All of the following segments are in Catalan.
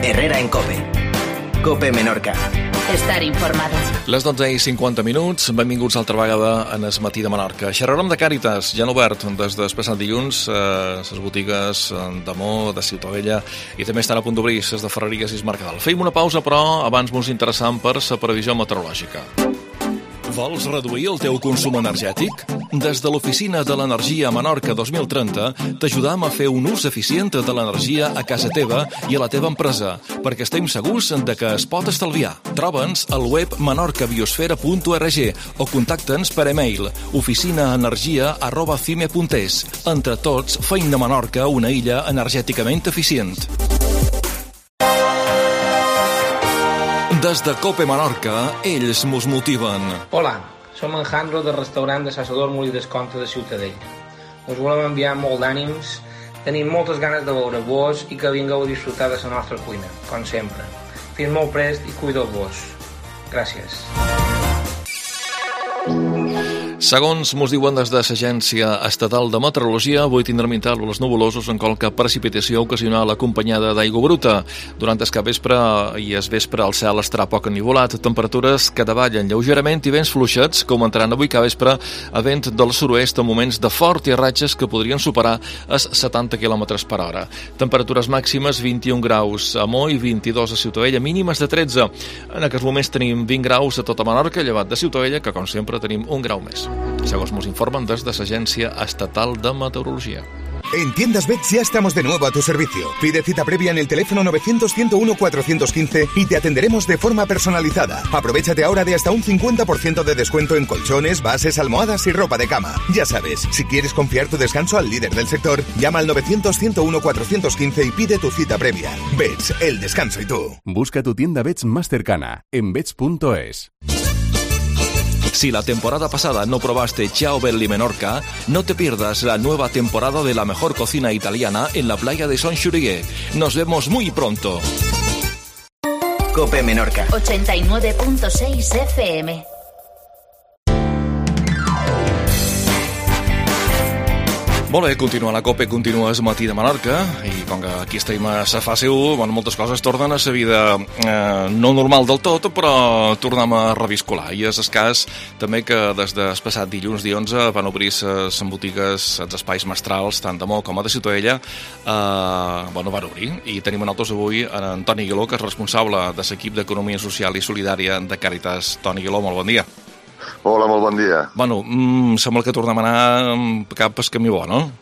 Herrera en COPE. COPE Menorca. Estar informado. Les 12:50, benvinguts altra vegada en Es Matí de Menorca. Xerrarem de Càritas, ja han obert des del passat dilluns les botigues d'Amor, de Ciutadella, i també estan a punt d'obrir les de Ferreries i es Mercadal. Feim una pausa, però abans mos interessant per la previsió meteorològica. Vols reduir el teu consum energètic? Des de l'Oficina de l'Energia a Menorca 2030 t'ajudam a fer un ús eficient de l'energia a casa teva i a la teva empresa, perquè estem segurs de que es pot estalviar. Troba'ns al web menorcabiosfera.org o contacta'ns per e-mail oficinaenergia@cime.es. Entre tots, feim de Menorca una illa energèticament eficient. Des de COPE Menorca, ells mos motiven. Hola, som en Jandro del restaurant de Sassador Molí d'Esconte de Ciutadella. Us volem enviar molt d'ànims, tenim moltes ganes de veure-vos i que vingueu a disfrutar de la nostra cuina, com sempre. Fins molt prest i cuideu-vos. Gràcies. Segons mos diuen des de l'Agència Estatal de Meteorologia, avui tindrem intervals nuvolosos en qualque precipitació ocasional acompanyada d'aigua bruta. Durant el capvespre i el vespre el cel estarà poc ennivolat, temperatures que davallen lleugerament i vents fluixets, que augmentaran avui capvespre a vent del sud-oest en moments de fort i ratxes que podrien superar els 70 km per hora. Temperatures màximes 21 graus a Mo i 22 a Ciutadella, mínimes de 13. En aquests moments tenim 20 graus a tota Menorca, llevat de Ciutadella, que com sempre tenim un grau més. Segons nos informen des de l'Agència Estatal de Meteorologia. En Tiendas Bets ya estamos de nuevo a tu servicio. Pide cita previa en el teléfono 900-101-415 y te atenderemos de forma personalizada. Aprovéchate ahora de hasta un 50% de descuento en colchones, bases, almohadas y ropa de cama. Ya sabes, si quieres confiar tu descanso al líder del sector, llama al 900-101-415 y pide tu cita previa. Bets, el descanso y tú. Busca tu tienda Bets más cercana en bets.es. Si la temporada pasada no probaste Ciao Belli Menorca, no te pierdas la nueva temporada de la mejor cocina italiana en la playa de Son Xurier. Nos vemos muy pronto. COPE Menorca. 89.6 FM. Molt bé, continua la COPE, continua Es Matí de Menorca, i com que aquí estem a la fase 1, bueno, moltes coses tornen a la vida no normal del tot, però tornem a reviscolar. I és el cas també que des del passat dilluns, dia 11, van obrir les botigues, els espais mestrals, tant de Mo com de Ciutadella, van obrir. I tenim amb nosaltres avui en Antoni Guiló, que és responsable de l'equip d'Economia Social i Solidària de Càritas. Toni Guiló, molt bon dia. Hola, molt bon dia. Bueno, sembla que tornem a anar cap al camí bo, no?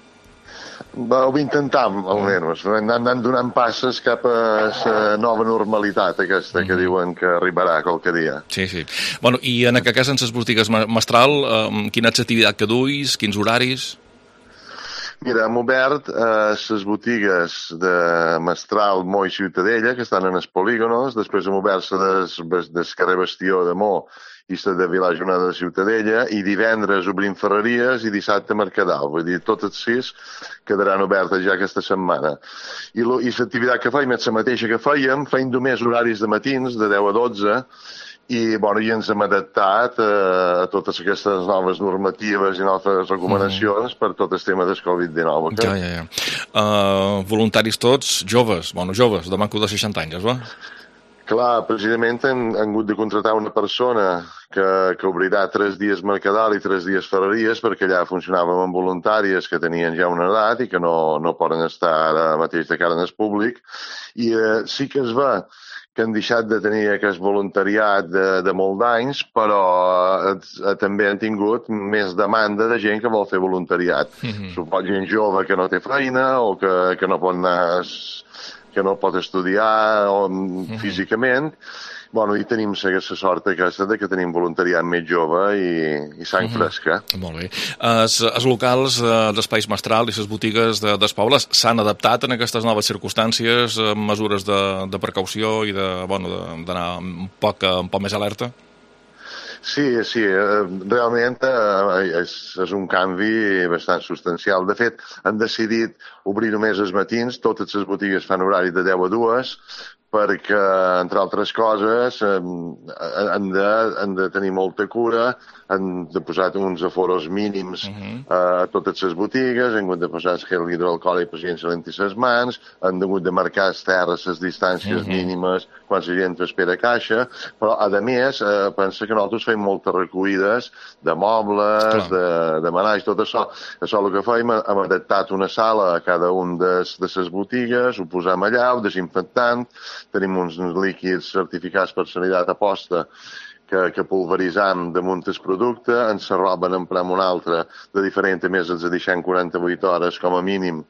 Ho intentam, almenys. Anant donant passes cap a la nova normalitat aquesta que diuen que arribarà qualque dia. Sí. Bueno, i en aquest cas, en les botigues mestral, quina és l'activitat que duis, quins horaris? Mira, hem obert les botigues de Mestral, Mo i Ciutadella, que estan en els polígonos. Després hem obert del carrer Bastió de Mo i la de Vilajonada de Ciutadella, i divendres obrim Ferreries i dissabte Mercadal. Vull dir, totes 6 quedaran obertes ja aquesta setmana. I l'activitat que fèiem és la mateixa que fèiem només horaris de matins, de 10 a 12, i ens hem adaptat a totes aquestes noves normatives i noves recomanacions per tot el tema del Covid-19. Ja. Voluntaris tots, joves, de manco de 60 anys, va? Clar, precisament han hagut de contratar una persona que obrirà 3 dies Mercadal i 3 dies Ferreries, perquè allà funcionàvem amb voluntàries que tenien ja una edat i que no poden estar ara mateix de cara en el públic. I sí que es va que han deixat de tenir aquest voluntariat de molt d'anys, però també han tingut més demanda de gent que vol fer voluntariat. Suposo gent jove que no té feina o que no pot anar, que no pot estudiar físicament. I tenim la sort aquesta de que tenim voluntariat més jove i sang fresca. Molt bé. Els locals d'espais mestral i les botigues dels pobles s'han adaptat en aquestes noves circumstàncies, mesures de precaució i d'anar un poc més alerta? Sí, realment és un canvi bastant substancial. De fet, han decidit obrir només els matins, totes les botigues fan horari de 10 a 2, perquè, entre altres coses, han de tenir molta cura, han de posar uns aforos mínims a totes les botigues, han hagut de posar gel hidroalcohòlic per gent salenti les mans, han hagut de marcar les terres, les distàncies mínimes quan la gent espera a caixa, però, a més, pensa que nosaltres fem moltes recollides de mobles, de menatge, tot això. Això el que fem, hem adaptat una sala a cada un de les botigues, ho posam allà, ho desinfectant, tenim uns líquids certificats per sanitat aposta que pulveritzam damunt el producte, ens la roba n'emprem una altra de diferent, a més ens deixem 48 hores com a mínim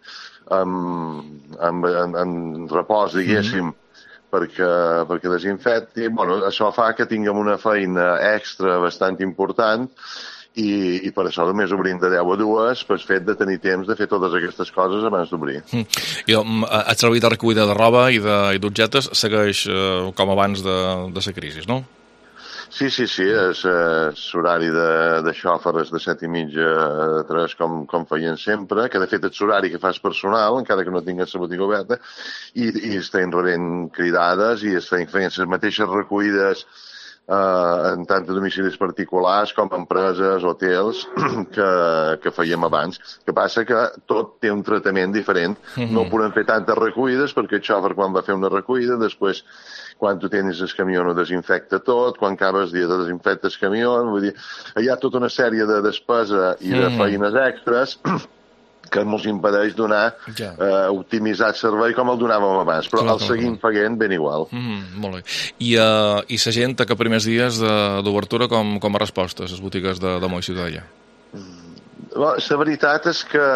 en repòs, diguéssim, perquè desinfecti. Bueno, això fa que tinguem una feina extra bastant important i per això només obrim de 10 a 2 pel fet de tenir temps de fer totes aquestes coses abans d'obrir. I el servei de recollida de roba i d'objectes segueix com abans de la crisi, no? Sí, l'horari de xòfer és de 7:30 a 3, com feien sempre, que de fet és l'horari que fas personal, encara que no tingues la botiga oberta, i estem rebent cridades i estem fent les mateixes recollides en tant de domicilis particulars com empreses, hotels, que fèiem abans. Que passa que tot té un tractament diferent. No podem fer tantes recollides perquè el xòfer quan va fer una recollida, després quan tu tens el camió no desinfecta tot, quan acabes dia de desinfecta el camió, vull dir, hi ha tota una sèrie de despesa i de feines extres que ens impedeix donar optimitzat servei com el donàvem abans, però el seguim pagant ben igual. Molt bé. I la gent que primers dies d'obertura com a resposta a les botigues de Moll Ciutadella? La veritat és que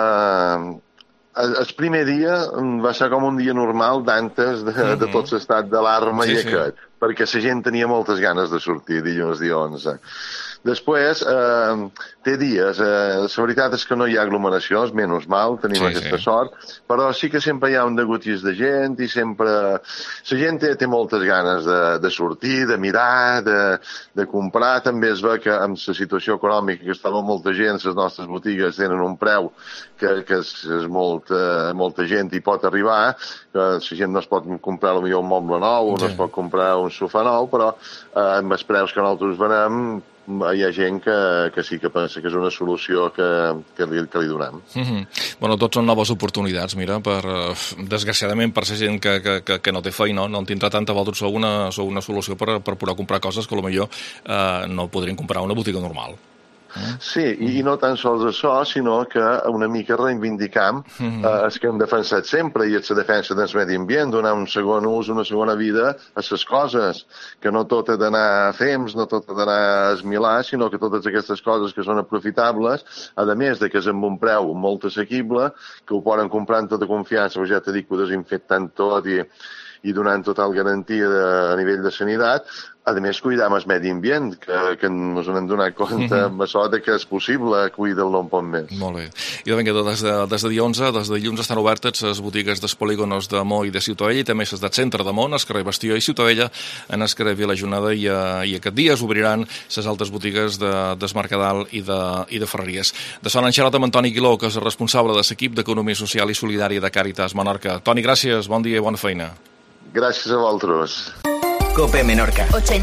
el primer dia va ser com un dia normal d'antes de tot l'estat d'alarma i aquest, perquè la gent tenia moltes ganes de sortir dilluns dia 11. Després, té dies, la veritat és que no hi ha aglomeracions, menys mal, tenim aquesta sort, però sí que sempre hi ha un degotís de gent i sempre... La gent té moltes ganes de sortir, de mirar, de comprar. També es ve que amb la situació econòmica que estava molta gent, les nostres botigues tenen un preu que és molta gent hi pot arribar, que la gent no es pot comprar potser un moble nou, no es pot comprar un sofà nou, però amb els preus que nosaltres venem hi ha gent que sí que pensa que és una solució que li donem. Bueno, tots són noves oportunitats, mira, desgraciadament per la gent que no té feina, no en tindrà tanta, vosaltres sou una solució per poder comprar coses que potser no podrien comprar a una botiga normal. Sí, i no tan sols això, sinó que una mica reivindicam el que hem defensat sempre, i és la defensa del medi ambient, donar un segon ús, una segona vida a les coses, que no tot ha d'anar a fems, no tot ha d'anar a esmilar, sinó que totes aquestes coses que són aprofitables, a més de que és amb un preu molt assequible, que ho poden comprar amb tota confiança, ja t'he dit que ho desinfectant tot i donant total garantia a nivell de sanitat, a més cuidar el medi ambient, que ens hem donat compte amb això que és possible cuidar-lo un poc més. Molt bé. I vinga, des de dia 11, des de dilluns estan obertes les botigues dels polígonos de Moll i de Ciutadella i també les del centre de Mont, el carrer Bastió i Ciutadella, en el carrer Vila Jonada i aquest dia s'obriran les altres botigues del Mercadal i de Ferreries. De son en xerrat amb Toni Guiló, que és el responsable de l'equip d'Economia Social i Solidària de Càritas Menorca. Toni, gràcies, bon dia i bona feina. Gràcies a vosaltres. COPE Menorca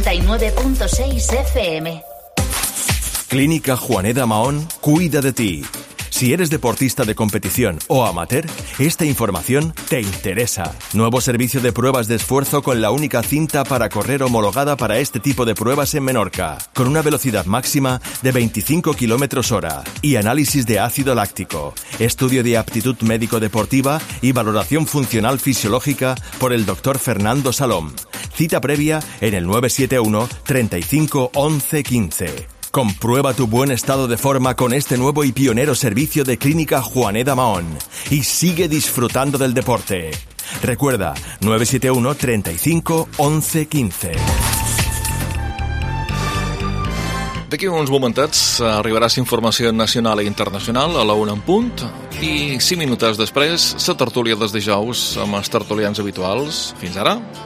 89.6 FM. Clínica Juaneda Mahón cuida de ti. Si eres deportista de competición o amateur, esta información te interesa. Nuevo servicio de pruebas de esfuerzo con la única cinta para correr homologada para este tipo de pruebas en Menorca, con una velocidad máxima de 25 km/h y análisis de ácido láctico, estudio de aptitud médico-deportiva y valoración funcional fisiológica por el Dr. Fernando Salom. Cita previa en el 971 35 11 15. Comprueba tu buen estado de forma con este nuevo y pionero servicio de Clínica Juaneda Mahón y sigue disfrutando del deporte. Recuerda, 971 35 11 15. D'aquí uns momentets arribarà informació nacional i internacional a la 1 en punt i 5 minuts després la tertúlia dels dijous amb els tertulians habituals. Fins ara.